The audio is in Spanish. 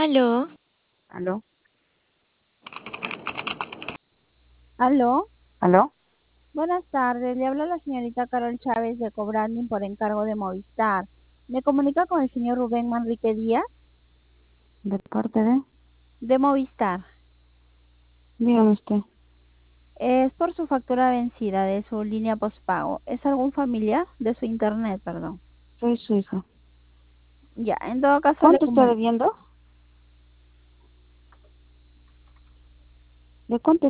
Aló, ¿Aló? Aló, ¿Aló? buenas tardes. Le habla la señorita Carol Chávez de Cobranding por encargo de Movistar. ¿Me comunica con el señor Rubén Manrique Díaz ¿De parte de? de Movistar? Dígame usted. Es por su factura vencida de su línea postpago. ¿Es algún familiar de su internet, perdón? Soy su hija. Ya, en todo caso le ¿Cuánto está comunico. debiendo? ¿De cuánto